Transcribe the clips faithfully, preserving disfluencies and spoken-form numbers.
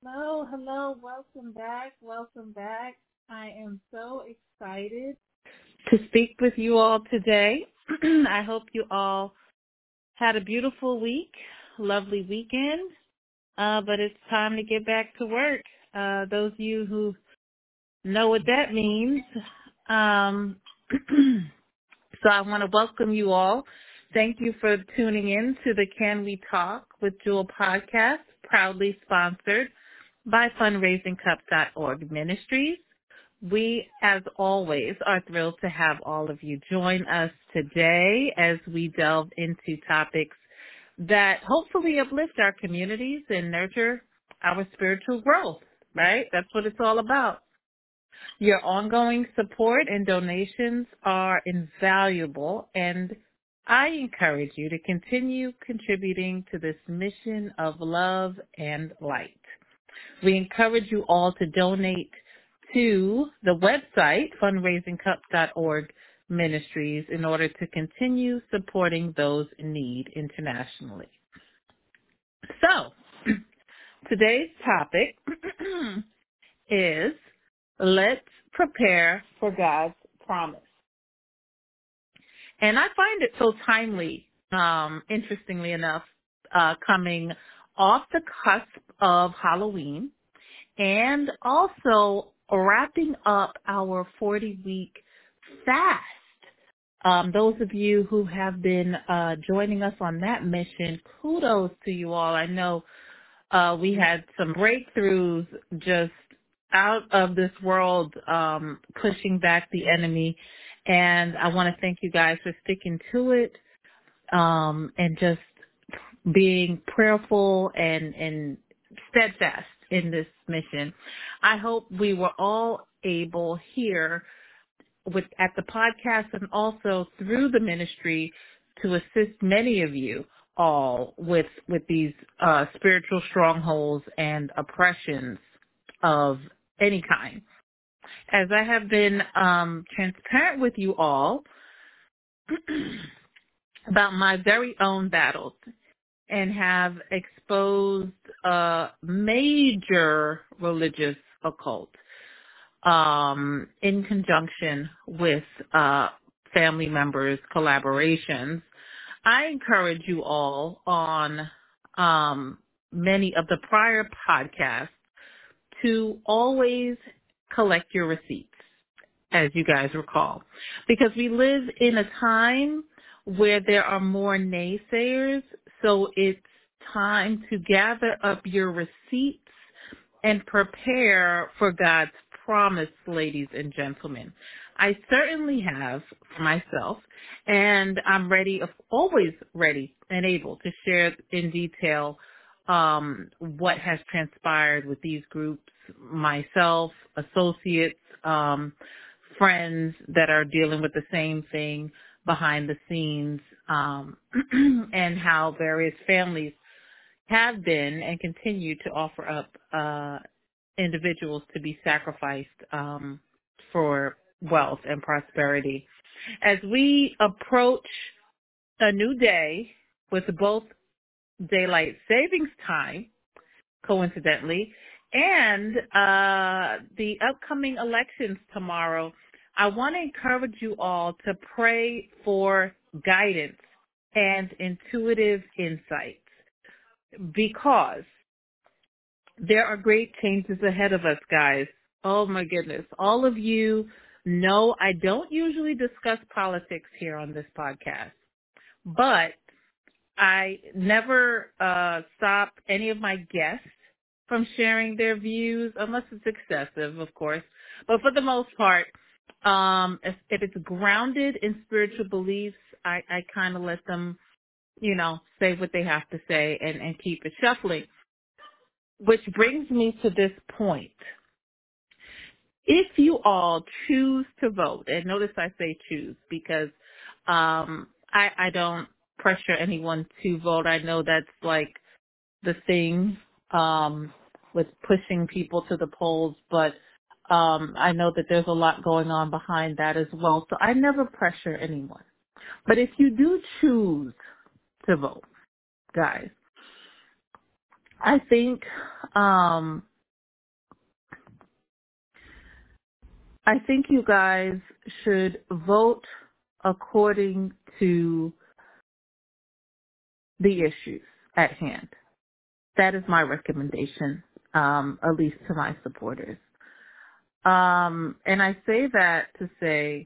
Hello, hello, welcome back, welcome back. I am so excited to speak with you all today. I hope you all had a beautiful week, lovely weekend, uh, but it's time to get back to work. Uh, those of you who know what that means, um, so I want to welcome you all. Thank you for tuning in to the Can We Talk with Jewel podcast, proudly sponsored by fundraising cup dot org Ministries. We, as always, are thrilled to have all of you join us today as we delve into topics that hopefully uplift our communities and nurture our spiritual growth, right? That's what it's all about. Your ongoing support and donations are invaluable, and I encourage you to continue contributing to this mission of love and light. We encourage you all to donate to the website, fundraising cup dot org Ministries, in order to continue supporting those in need internationally. So, today's topic is let's prepare for God's promise. And I find it so timely, um, interestingly enough, uh, coming off the cusp of Halloween and also wrapping up our forty-week fast. Um, those of you who have been uh, joining us on that mission, kudos to you all. I know uh, we had some breakthroughs just out of this world, um, pushing back the enemy. And I want to thank you guys for sticking to it um, and just being prayerful and, and steadfast in this mission. I hope we were all able here with at the podcast and also through the ministry to assist many of you all with with these uh, spiritual strongholds and oppressions of any kind. As I have been um, transparent with you all about my very own battles and have exposed a major religious occult um, in conjunction with uh, family members' collaborations. I encourage you all on um, many of the prior podcasts to always collect your receipts, as you guys recall, because we live in a time where there are more naysayers, so it's time to gather up your receipts and prepare for God's promise, ladies and gentlemen. I certainly have for myself, and I'm ready, always ready and able to share in detail um, what has transpired with these groups, myself, associates, um, friends that are dealing with the same thing behind the scenes, um, and how various families have been and continue to offer up uh, individuals to be sacrificed um, for wealth and prosperity. As we approach a new day with both daylight savings time, coincidentally, and uh, the upcoming elections tomorrow, I want to encourage you all to pray for guidance and intuitive insights, because there are great changes ahead of us, guys. Oh, my goodness. All of you know I don't usually discuss politics here on this podcast, but I never uh, stop any of my guests from sharing their views, unless it's excessive, of course. But for the most part, um, if, if it's grounded in spiritual beliefs, I, I kind of let them, you know, say what they have to say and, and keep it shuffling. Which brings me to this point. If you all choose to vote, and notice I say choose because um, I, I don't pressure anyone to vote. I know that's like the thing um, with pushing people to the polls, but um, I know that there's a lot going on behind that as well. So I never pressure anyone. But if you do choose to vote, guys, I think um, I think you guys should vote according to the issues at hand. That is my recommendation, um, at least to my supporters. Um, and I say that to say,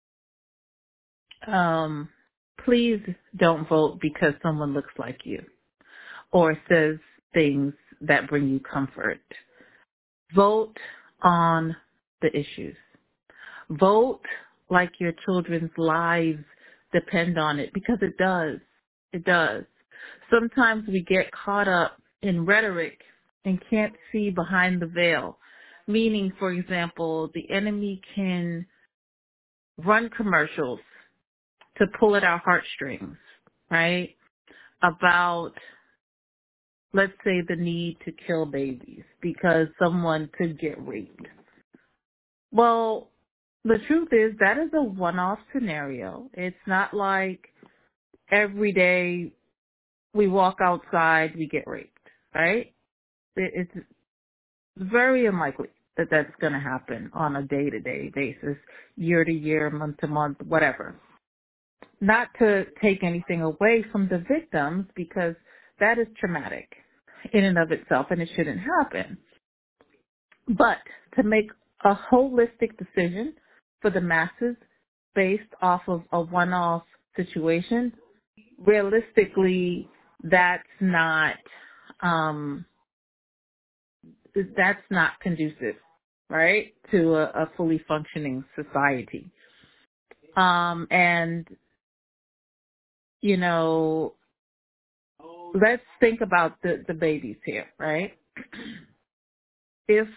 um, please don't vote because someone looks like you or says things that bring you comfort. Vote on the issues. Vote like your children's lives depend on it, because it does. It does. Sometimes we get caught up in rhetoric and can't see behind the veil. Meaning, for example, the enemy can run commercials to pull at our heartstrings, right? About, let's say, the need to kill babies because someone could get raped. Well, the truth is that is a one-off scenario. It's not like every day we walk outside, we get raped, right? It- It's very unlikely that that's going to happen on a day-to-day basis, year-to-year, month-to-month, whatever. Not to take anything away from the victims, because that is traumatic in and of itself, and it shouldn't happen. But to make a holistic decision for the masses based off of a one-off situation, realistically, that's not um, that's not conducive, right, to a, a fully functioning society. Um, and you know, let's think about the, the babies here, right? If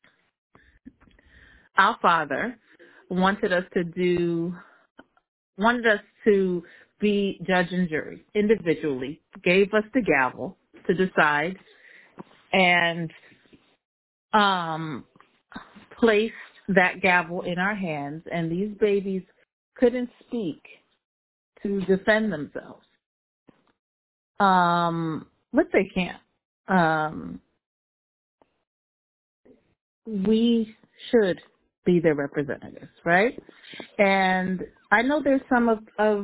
our Father wanted us to do, wanted us to be judge and jury individually, gave us the gavel to decide, and um, placed that gavel in our hands, and these babies couldn't speak to defend themselves. Um, but they can't. Um, we should be their representatives, right? And I know there's some of, of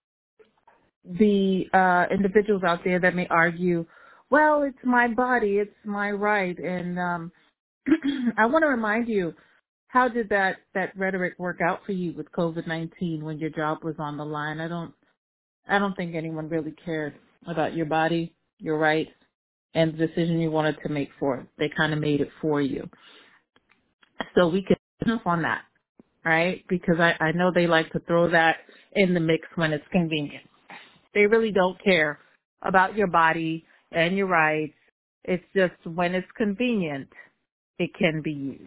the uh, individuals out there that may argue, well, it's my body, it's my right. And um, I want to remind you, how did that, that rhetoric work out for you with COVID nineteen when your job was on the line? I don't, I don't think anyone really cared about your body, your rights, and the decision you wanted to make for it. They kind of made it for you. So we can jump on that, right? Because I, I know they like to throw that in the mix when it's convenient. They really don't care about your body and your rights. It's just when it's convenient, it can be used.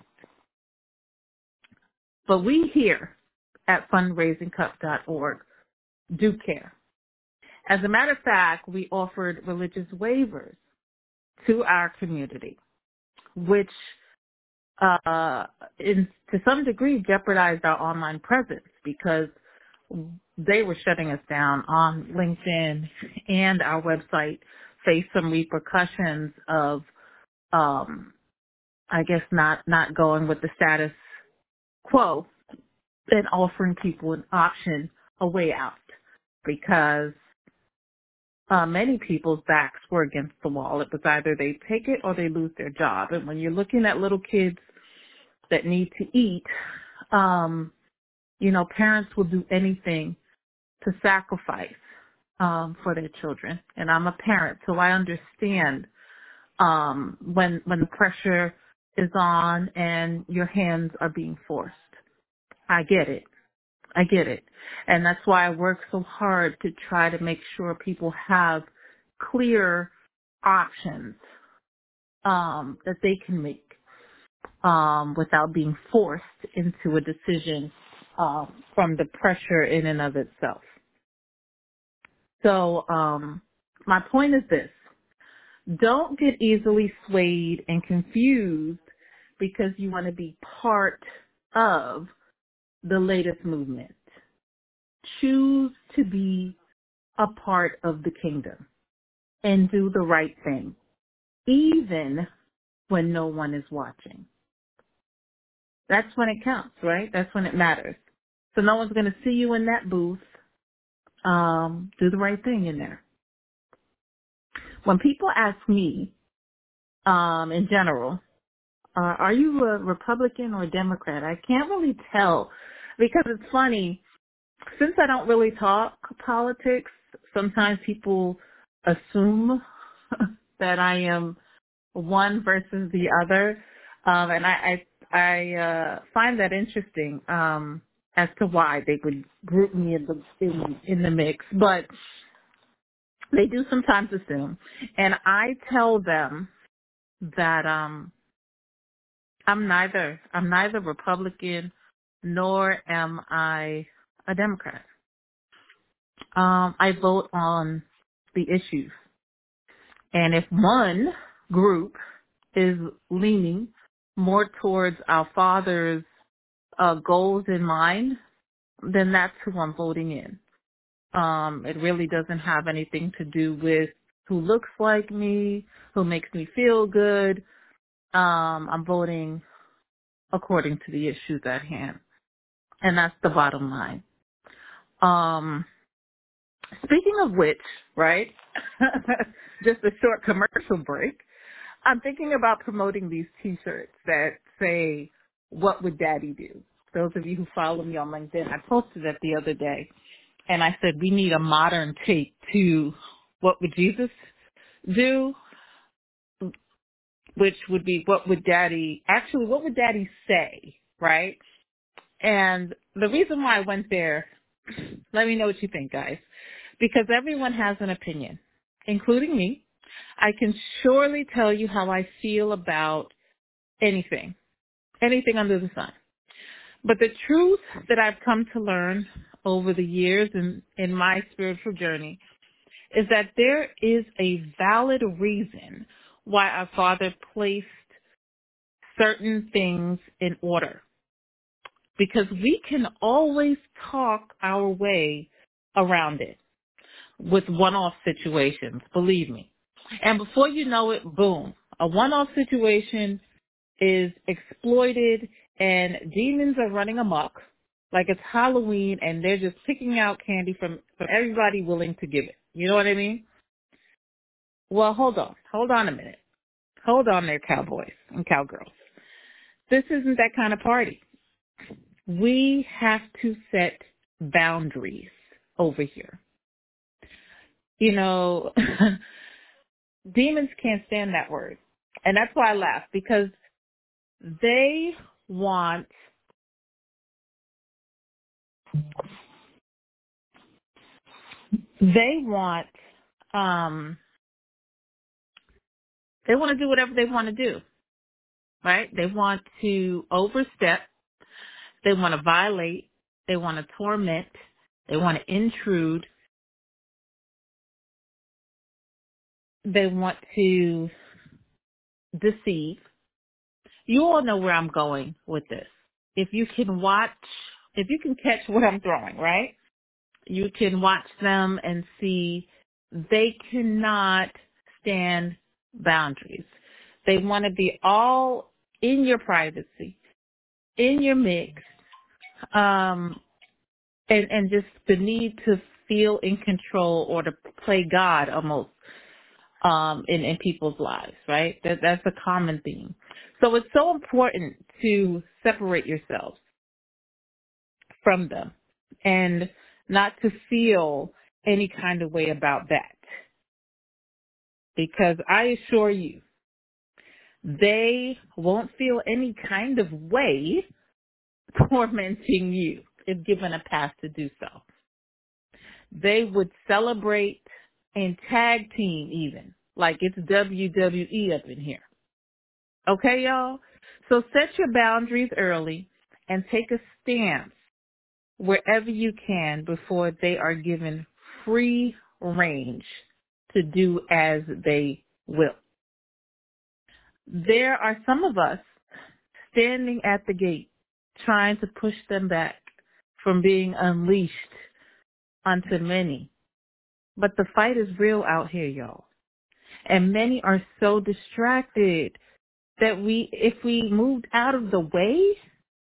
But we here at fundraising cup dot org do care. As a matter of fact, we offered religious waivers to our community, which uh, in, to some degree jeopardized our online presence, because they were shutting us down on LinkedIn, and our website faced some repercussions of, um, I guess, not, not going with the status quo and offering people an option, a way out, because uh, many people's backs were against the wall. It was either they take it or they lose their job. And when you're looking at little kids that need to eat, um, you know, parents will do anything to sacrifice um, for their children. And I'm a parent, so I understand um, when when the pressure is on and your hands are being forced. I get it. I get it. And that's why I work so hard to try to make sure people have clear options um, that they can make um, without being forced into a decision um, from the pressure in and of itself. So um, my point is this. Don't get easily swayed and confused because you want to be part of the latest movement. Choose to be a part of the kingdom and do the right thing, even when no one is watching. That's when it counts, right? That's when it matters. So no one's going to see you in that booth. Um, do the right thing in there. When people ask me, um, in general, uh, are you a Republican or a Democrat? I can't really tell because it's funny. Since I don't really talk politics, sometimes people assume that I am one versus the other, um, and I I, I uh, find that interesting um, as to why they would group me in the in, in the mix. But they do sometimes assume, and I tell them that um, I'm neither. I'm neither Republican nor am I a Democrat. Um, I vote on the issues. And if one group is leaning more towards our father's uh, goals in mind, then that's who I'm voting in. Um, it really doesn't have anything to do with who looks like me, who makes me feel good. Um, I'm voting according to the issues at hand. And that's the bottom line. Um, speaking of which, right, just a short commercial break. I'm thinking about promoting these T-shirts that say, "What would Daddy do?" Those of you who follow me on LinkedIn, I posted it the other day, and I said we need a modern take to "What would Jesus do?" Which would be, "What would Daddy actually? What would Daddy say?" Right? And the reason why I went there, let me know what you think, guys, because everyone has an opinion, including me. I can surely tell you how I feel about anything. Anything under the sun. But the truth that I've come to learn over the years in, in my spiritual journey is that there is a valid reason why our Father placed certain things in order. Because we can always talk our way around it with one-off situations, believe me. And before you know it, boom, a one-off situation is exploited and demons are running amok like it's Halloween and they're just picking out candy from, from everybody willing to give it. You know what I mean? Well, hold on. Hold on a minute. Hold on there, cowboys and cowgirls. This isn't that kind of party. We have to set boundaries over here. You know, demons can't stand that word. And that's why I laugh, because they want they want um they want to do whatever they want to do, right? They want to overstep, they want to violate, they want to torment, they want to intrude, they want to deceive. You all know where I'm going with this. If you can watch, if you can catch what I'm throwing, right? You can watch them and see they cannot stand boundaries. They want to be all in your privacy, in your mix, um, and, and just the need to feel in control or to play God almost um, in, in people's lives, right? That, that's a common theme. So it's so important to separate yourselves from them and not to feel any kind of way about that. Because I assure you, they won't feel any kind of way tormenting you if given a path to do so. They would celebrate and tag team even, like it's W W E up in here. Okay, y'all? So set your boundaries early and take a stance wherever you can before they are given free range to do as they will. There are some of us standing at the gate trying to push them back from being unleashed onto many. But the fight is real out here, y'all. And many are so distracted that we, if we moved out of the way,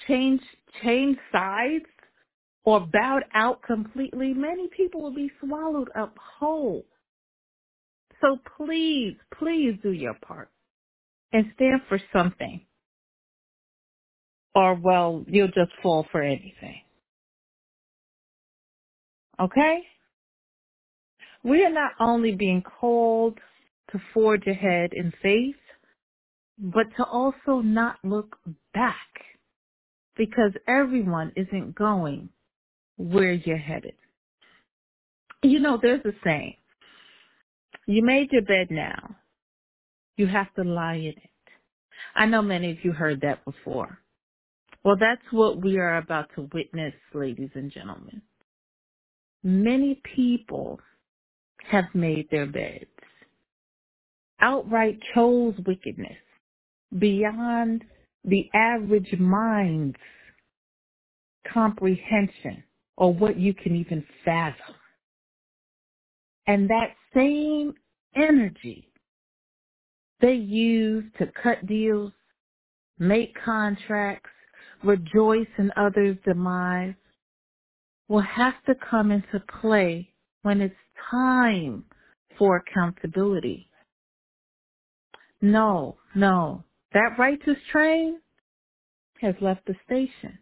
change change sides or bowed out completely, many people will be swallowed up whole. So please, please do your part and stand for something, or, well, you'll just fall for anything. Okay? We are not only being called to forge ahead in faith, but to also not look back, because everyone isn't going where you're headed. You know, there's a saying, you made your bed now, you have to lie in it. I know many of you heard that before. Well, that's what we are about to witness, ladies and gentlemen. Many people have made their beds, outright chose wickedness beyond the average mind's comprehension or what you can even fathom. And that same energy they use to cut deals, make contracts, rejoice in others' demise will have to come into play when it's time for accountability. No, no. That righteous train has left the station.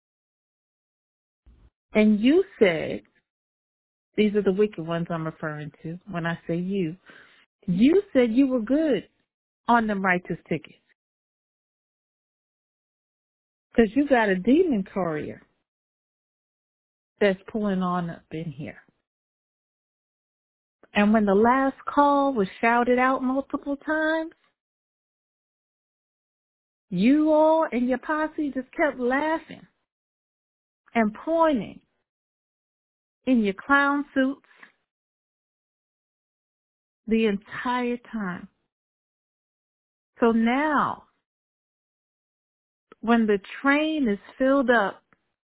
And you said, these are the wicked ones I'm referring to when I say you, you said you were good on them righteous tickets because you got a demon courier that's pulling on up in here. And when the last call was shouted out multiple times, you all and your posse just kept laughing and pointing in your clown suits the entire time. So now, when the train is filled up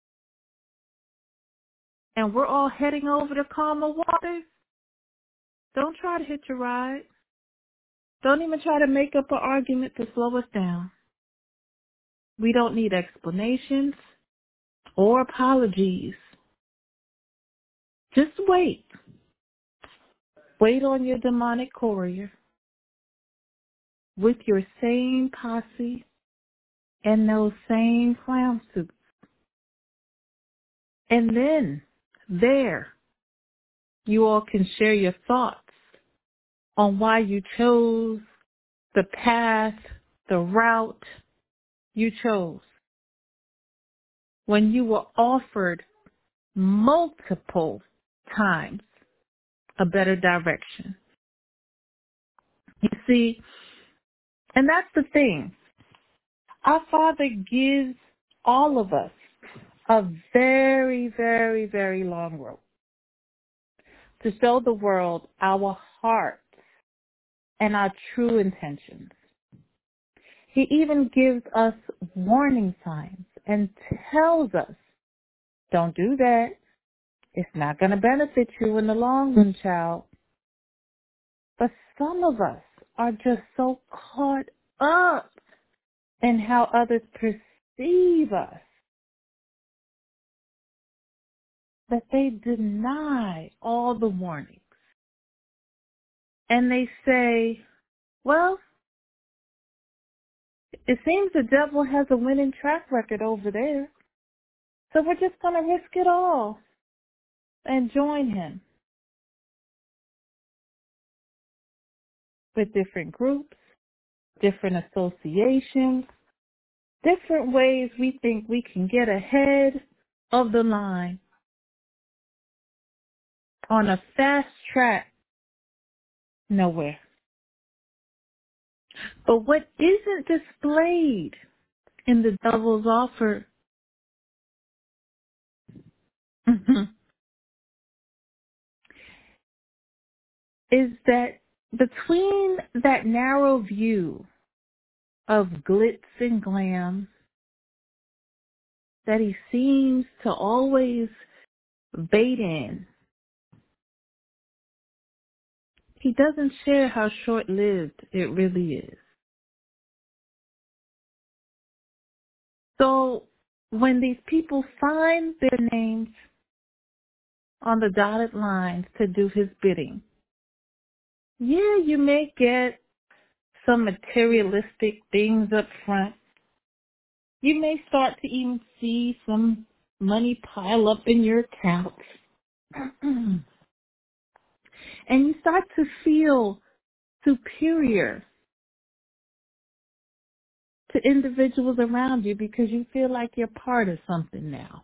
and we're all heading over to calmer waters, don't try to hitch a ride. Don't even try to make up an argument to slow us down. We don't need explanations or apologies. Just wait. Wait on your demonic courier with your same posse and those same clown suits. And then, there, you all can share your thoughts on why you chose the path, the route you chose when you were offered multiple times a better direction. You see, and that's the thing. Our Father gives all of us a very, very, very long road to show the world our hearts and our true intentions. He even gives us warning signs and tells us, don't do that. It's not going to benefit you in the long run, child. But some of us are just so caught up in how others perceive us that they deny all the warnings. And they say, well, it seems the devil has a winning track record over there, so we're just going to risk it all and join him. With different groups, different associations, different ways we think we can get ahead of the line on a fast track nowhere. But what isn't displayed in the devil's offer is that between that narrow view of glitz and glam that he seems to always bait in, he doesn't share how short-lived it really is. So when these people sign their names on the dotted lines to do his bidding, yeah, you may get some materialistic things up front. You may start to even see some money pile up in your account. And you start to feel superior to individuals around you because you feel like you're part of something now.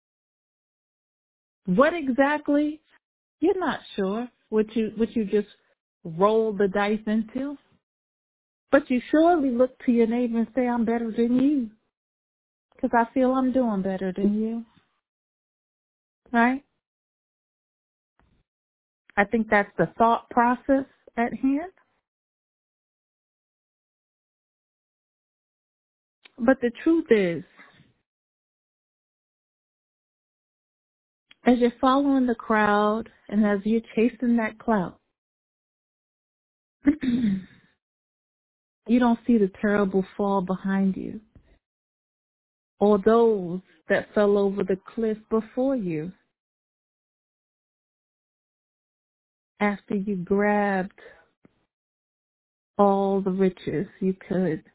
What exactly? You're not sure what you what you just rolled the dice into. But you surely look to your neighbor and say, I'm better than you because I feel I'm doing better than you. Right? I think that's the thought process at hand. But the truth is, as you're following the crowd and as you're chasing that clout, you don't see the terrible fall behind you or those that fell over the cliff before you after you grabbed all the riches you could.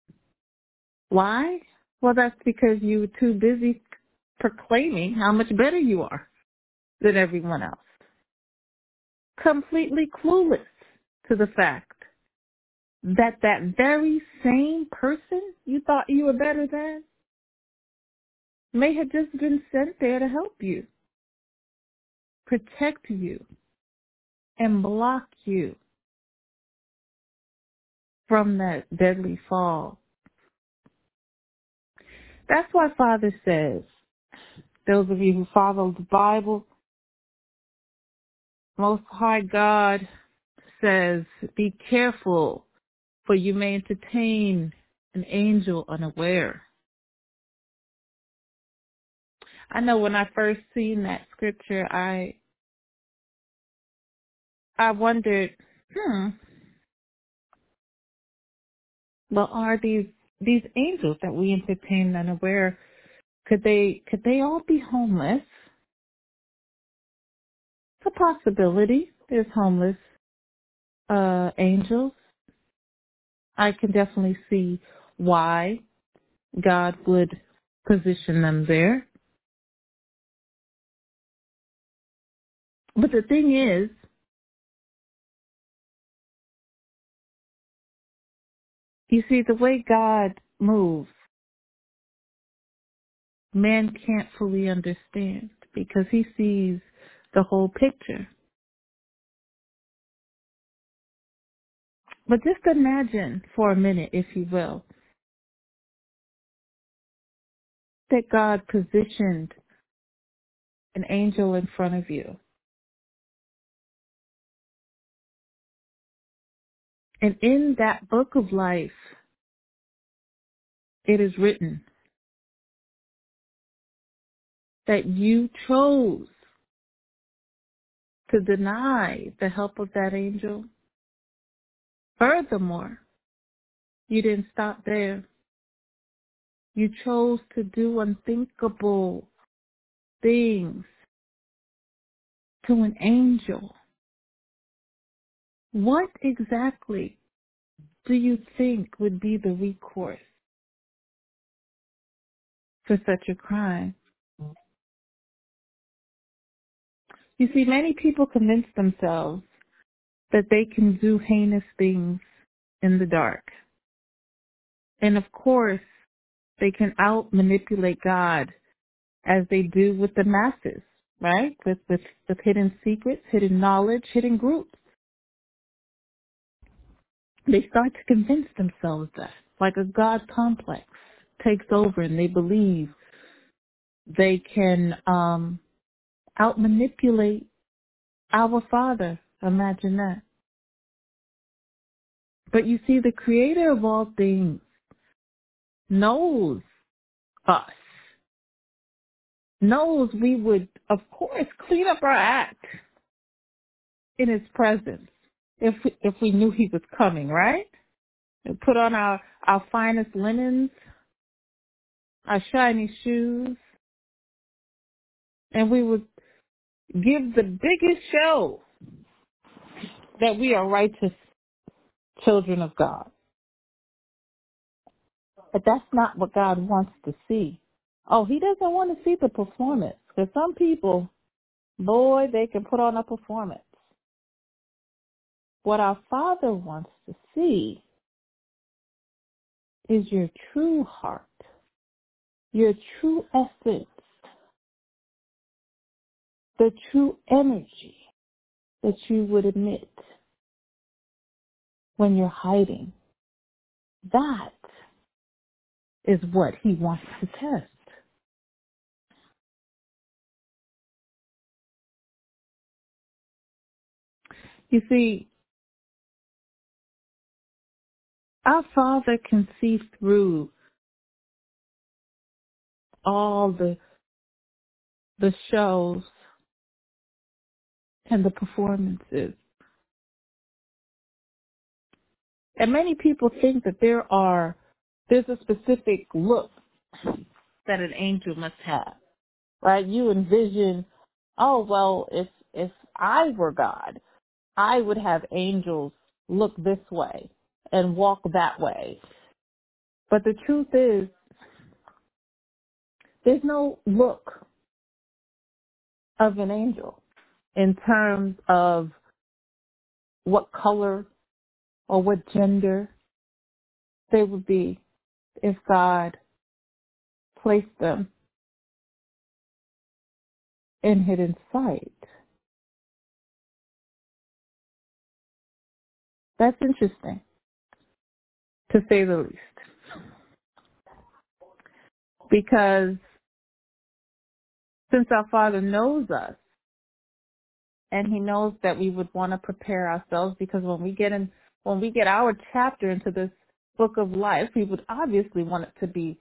Why? Well, that's because you were too busy proclaiming how much better you are than everyone else. Completely clueless to the fact that that very same person you thought you were better than may have just been sent there to help you, protect you, and block you from that deadly fall. That's why Father says, those of you who follow the Bible, Most High God says, be careful, for you may entertain an angel unaware. I know when I first seen that scripture, I I wondered, hmm, well, are these these angels that we entertain unaware, could they could they all be homeless? It's a possibility. There's homeless uh, angels. I can definitely see why God would position them there. But the thing is, you see, the way God moves, man can't fully understand because he sees the whole picture. But just imagine for a minute, if you will, that God positioned an angel in front of you. And in that book of life, it is written that you chose to deny the help of that angel. Furthermore, you didn't stop there. You chose to do unthinkable things to an angel. What exactly do you think would be the recourse for such a crime? You see, many people convince themselves that they can do heinous things in the dark. And of course, they can out manipulate God as they do with the masses, right? With, with, with hidden secrets, hidden knowledge, hidden groups. They start to convince themselves that, like a God complex takes over and they believe they can um, out manipulate our Father. Imagine that. But you see, the Creator of all things knows us, knows we would, of course, clean up our act in His presence if we, if we knew He was coming, right? And put on our, our finest linens, our shiny shoes, and we would give the biggest show that we are righteous children of God. But that's not what God wants to see. Oh, he doesn't want to see the performance. Because some people, boy, they can put on a performance. What our Father wants to see is your true heart, your true essence, the true energy that you would emit when you're hiding. That is what he wants to test. You see, our Father can see through all the the shows and the performances. And many people think that there are there's a specific look that an angel must have. Right? You envision, oh well, if if I were God, I would have angels look this way and walk that way. But the truth is, there's no look of an angel in terms of what color or what gender they would be if God placed them in hidden sight. That's interesting, to say the least, because since our Father knows us, and he knows that we would want to prepare ourselves, because when we get in, when we get our chapter into this book of life, we would obviously want it to be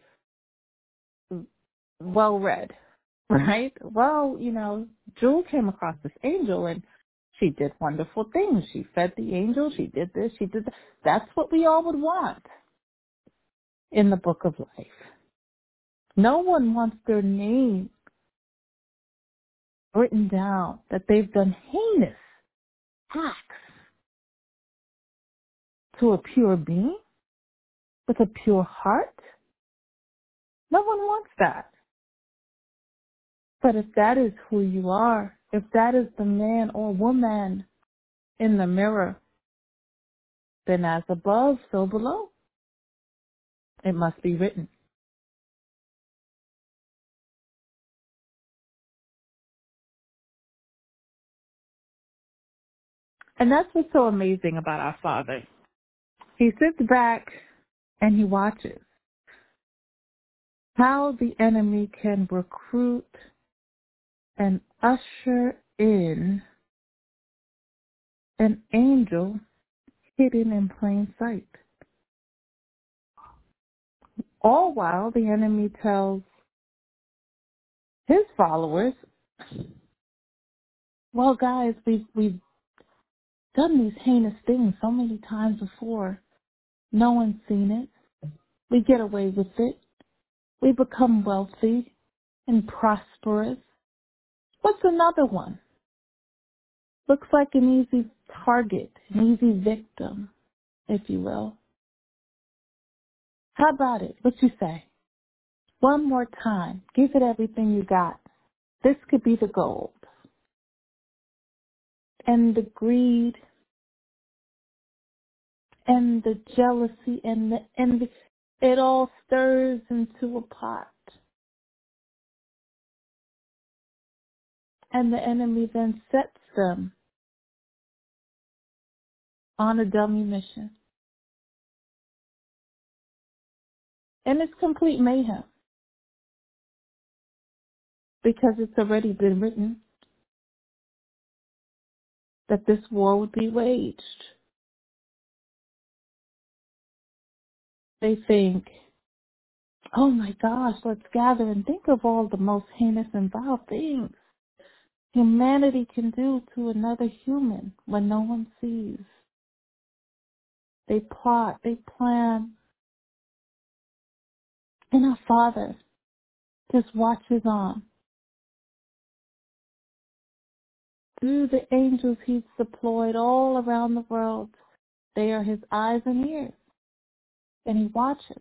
well read, right? Well, you know, Jewel came across this angel and she did wonderful things. She fed the angel. She did this. She did that. That's what we all would want in the book of life. No one wants their name written down that they've done heinous acts to a pure being with a pure heart. No one wants that. But if that is who you are, if that is the man or woman in the mirror, then as above, so below. It must be written. And that's what's so amazing about our Father. He sits back and he watches how the enemy can recruit and usher in an angel hidden in plain sight. All while the enemy tells his followers, well, guys, we've, we've done these heinous things so many times before. No one's seen it. We get away with it. We become wealthy and prosperous. What's another one? Looks like an easy target, an easy victim, if you will. How about it? What you say? One more time. Give it everything you got. This could be the gold. And the greed and the jealousy and the envy, it all stirs into a pot. And the enemy then sets them on a dummy mission. And it's complete mayhem, because it's already been written that this war would be waged. They think, oh my gosh, let's gather and think of all the most heinous and vile things humanity can do to another human when no one sees. They plot, they plan. And our Father, just watches on. Through the angels he's deployed all around the world, they are his eyes and ears, and he watches.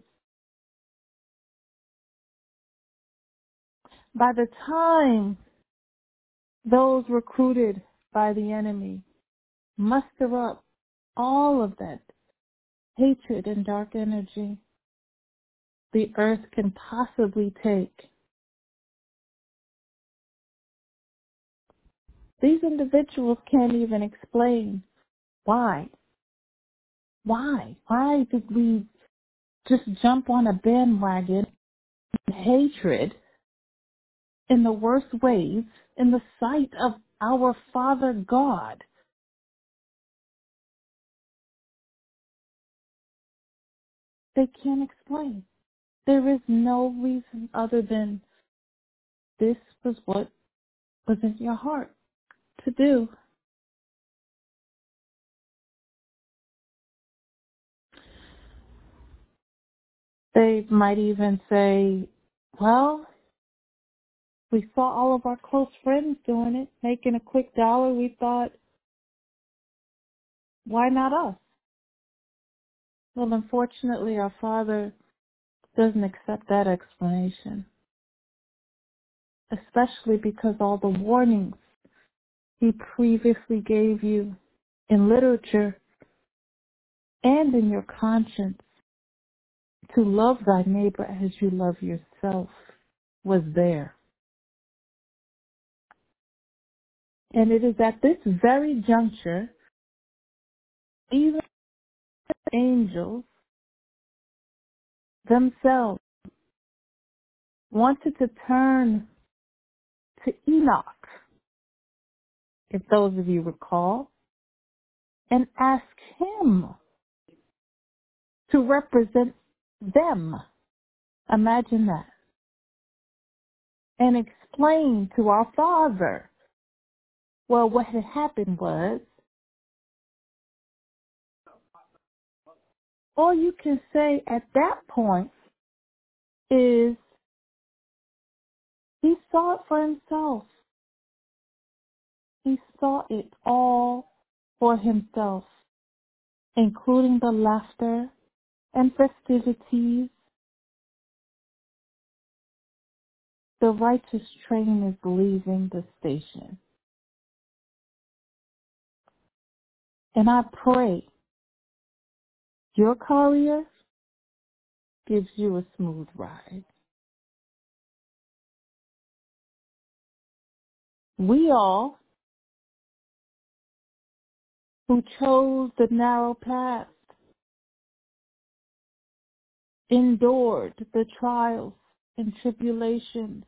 By the time those recruited by the enemy muster up all of that hatred and dark energy the earth can possibly take, these individuals can't even explain why. Why? Why did we just jump on a bandwagon of hatred in the worst ways in the sight of our Father God? They can't explain. There is no reason other than this was what was in your heart to do. They might even say, well, we saw all of our close friends doing it, making a quick dollar. We thought, why not us? Well, unfortunately, our Father doesn't accept that explanation, especially because all the warnings he previously gave you in literature and in your conscience to love thy neighbor as you love yourself was there. And it is at this very juncture, even angels themselves wanted to turn to Enoch, if those of you recall, and ask him to represent them. Imagine that. And explain to our Father, well, what had happened was, all you can say at that point is he saw it for himself. He saw it all for himself, including the laughter and festivities. The righteous train is leaving the station. And I pray your courier gives you a smooth ride. We all who chose the narrow path endured the trials and tribulations.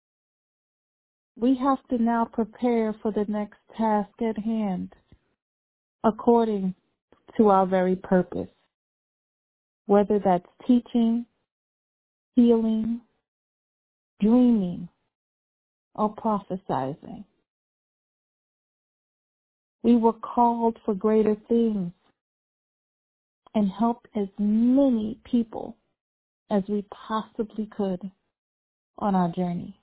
We have to now prepare for the next task at hand according to our very purpose, whether that's teaching, healing, dreaming, or prophesizing. We were called for greater things and help as many people as we possibly could on our journey.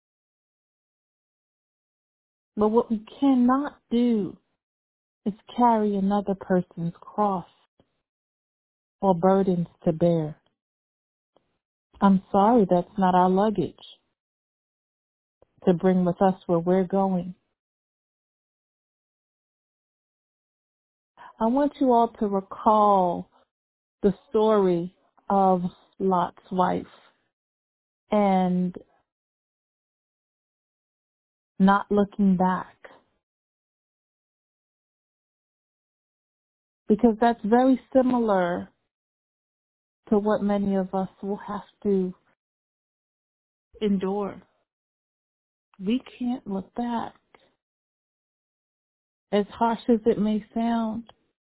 But what we cannot do is carry another person's cross or burdens to bear. I'm sorry, that's not our luggage to bring with us where we're going. I want you all to recall the story of Lot's wife and not looking back, because that's very similar to what many of us will have to endure. We can't look back, as harsh as it may sound,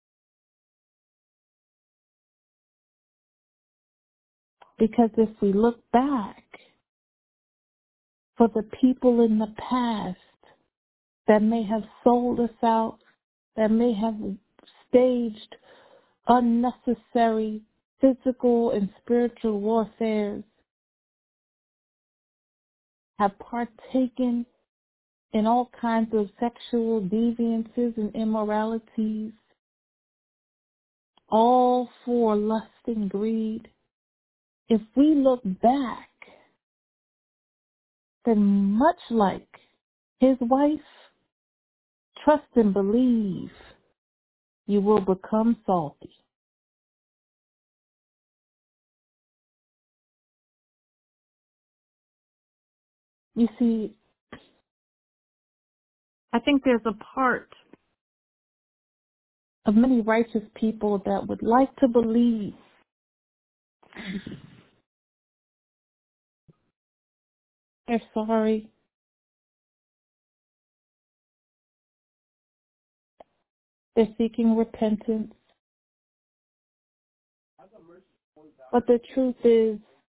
because if we look back for the people in the past that may have sold us out, that may have staged unnecessary physical and spiritual warfares, have partaken in all kinds of sexual deviances and immoralities, all for lust and greed. If we look back, then much like his wife, trust and believe you will become salty. You see, I think there's a part of many righteous people that would like to believe they're sorry, they're seeking repentance, but the truth is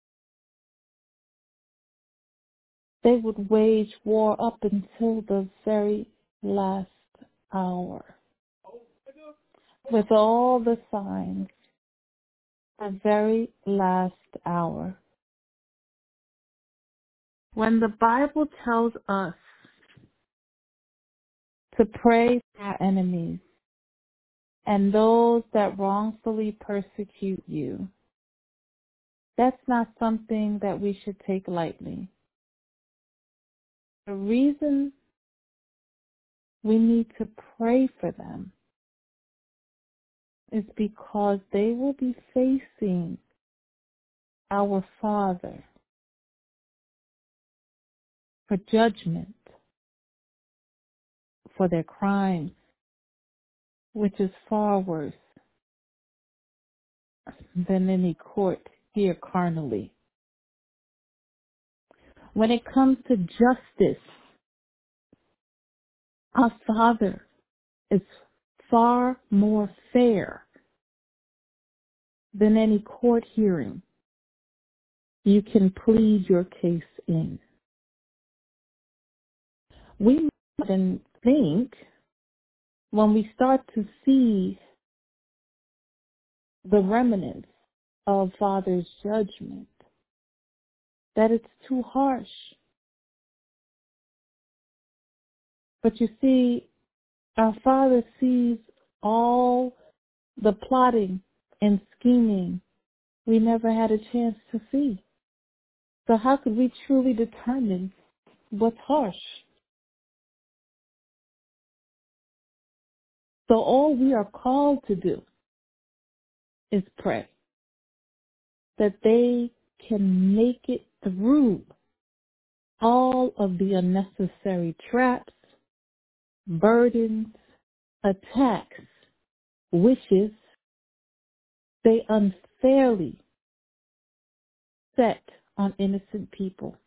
they would wage war up until the very last hour with all the signs, the very last hour. When the Bible tells us to pray for our enemies and those that wrongfully persecute you, that's not something that we should take lightly. The reason we need to pray for them is because they will be facing our Father for judgment for their crimes, which is far worse than any court here carnally. When it comes to justice, our Father is far more fair than any court hearing you can plead your case in. We often think when we start to see the remnants of Father's judgment that it's too harsh. But you see, our Father sees all the plotting and scheming we never had a chance to see. So how could we truly determine what's harsh? So all we are called to do is pray that they can make it through all of the unnecessary traps, burdens, attacks, wishes they unfairly set on innocent people.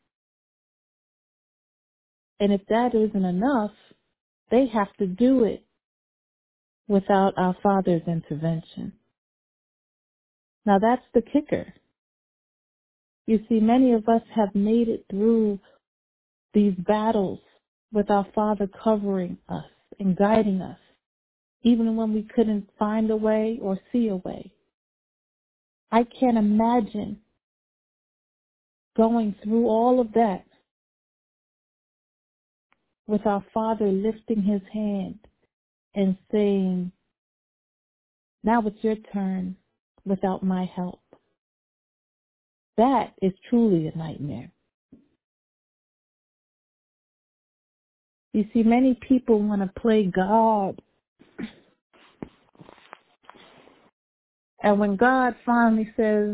And if that isn't enough, they have to do it without our Father's intervention. Now that's the kicker. You see, many of us have made it through these battles with our Father covering us and guiding us, even when we couldn't find a way or see a way. I can't imagine going through all of that with our Father lifting his hand and saying, now it's your turn without my help. That is truly a nightmare. You see, many people want to play God. And when God finally says,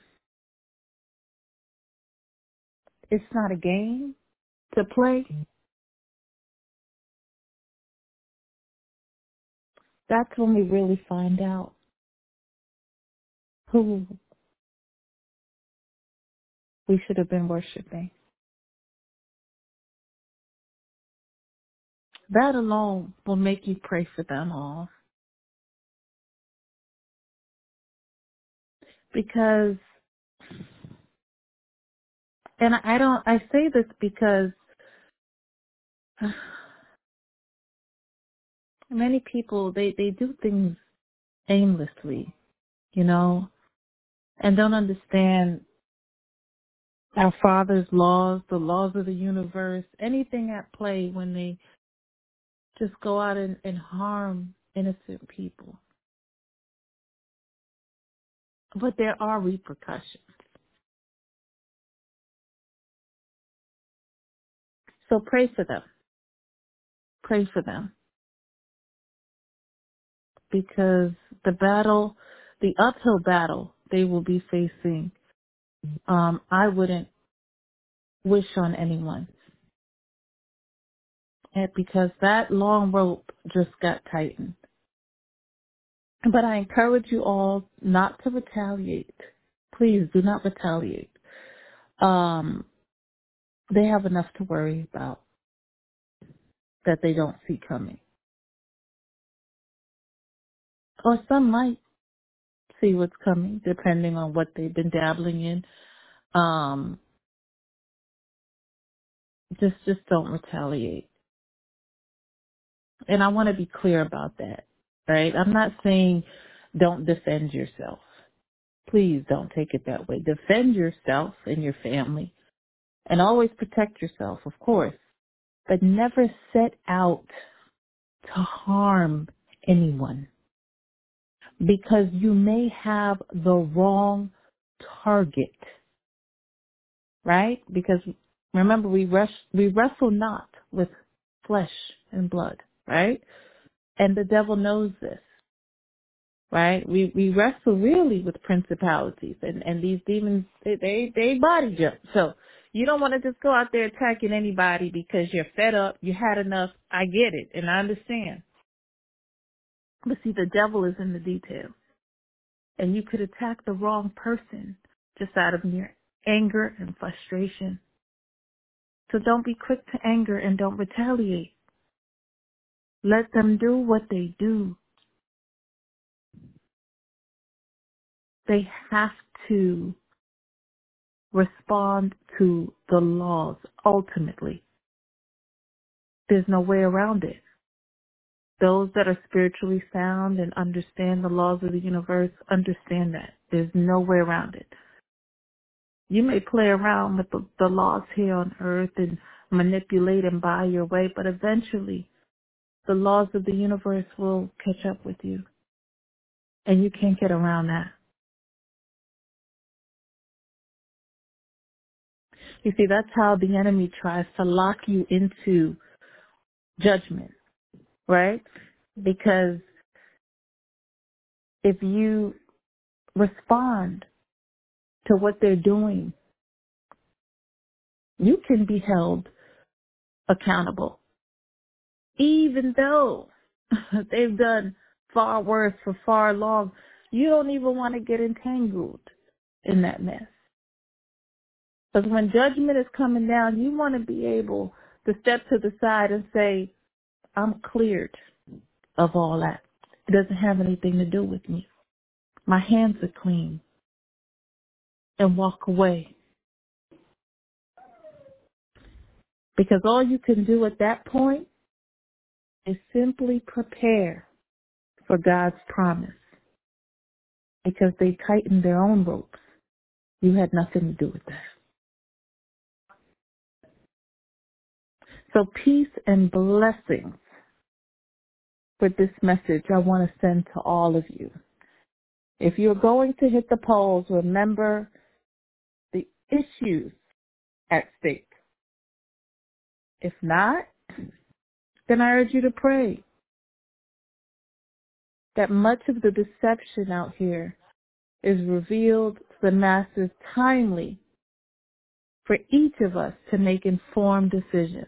it's not a game to play, that's when we really find out who we should have been worshiping. That alone will make you pray for them all. Because, and I don't, I say this because many people, they, they do things aimlessly, you know, and don't understand Our Father's laws, the laws of the universe, anything at play when they just go out and, and harm innocent people. But there are repercussions. So pray for them. Pray for them. Because the battle, the uphill battle they will be facing, um, I wouldn't wish on anyone. And because that long rope just got tightened. But I encourage you all not to retaliate. Please do not retaliate. Um, they have enough to worry about that they don't see coming. Or some might see what's coming, depending on what they've been dabbling in. Um, just, just don't retaliate. And I want to be clear about that, right? I'm not saying don't defend yourself. Please don't take it that way. Defend yourself and your family and always protect yourself, of course, but never set out to harm anyone because you may have the wrong target, right? Because remember, we, rush, we wrestle not with flesh and blood, right? And the devil knows this. Right? We we wrestle really with principalities and, and these demons, they, they, they body jump. So you don't want to just go out there attacking anybody because you're fed up, you had enough. I get it and I understand. But see, the devil is in the details. And you could attack the wrong person just out of mere anger and frustration. So don't be quick to anger and don't retaliate. Let them do what they do. They have to respond to the laws ultimately. There's no way around it. Those that are spiritually sound and understand the laws of the universe understand that. There's no way around it. You may play around with the, the laws here on earth and manipulate and buy your way, but eventually the laws of the universe will catch up with you. And you can't get around that. You see, that's how the enemy tries to lock you into judgment, right? Because if you respond to what they're doing, you can be held accountable, even though they've done far worse for far long. You don't even want to get entangled in that mess. Because when judgment is coming down, you want to be able to step to the side and say, I'm cleared of all that. It doesn't have anything to do with me. My hands are clean. And walk away. Because all you can do at that point is simply prepare for God's promise. Because they tightened their own ropes. You had nothing to do with that. So peace and blessings for this message I want to send to all of you. If you're going to hit the polls, remember the issues at stake. If not, then I urge you to pray that much of the deception out here is revealed to the masses timely for each of us to make informed decisions.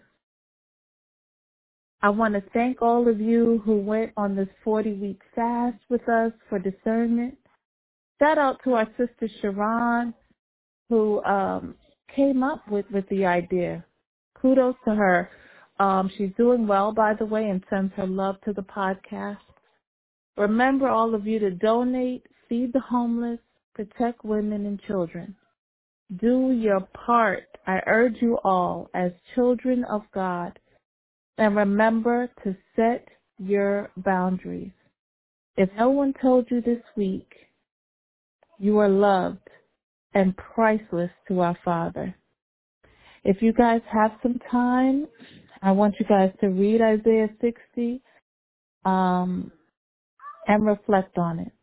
I want to thank all of you who went on this forty-week fast with us for discernment. Shout out to our sister Sharon, who um, came up with, with the idea. Kudos to her. Um, she's doing well, by the way, and sends her love to the podcast. Remember, all of you, to donate, feed the homeless, protect women and children. Do your part. I urge you all as children of God. And remember to set your boundaries. If no one told you this week, you are loved and priceless to our Father. If you guys have some time, I want you guys to read Isaiah sixty um, and reflect on it.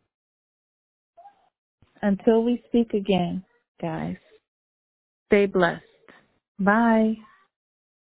Until we speak again, guys, stay blessed. Bye.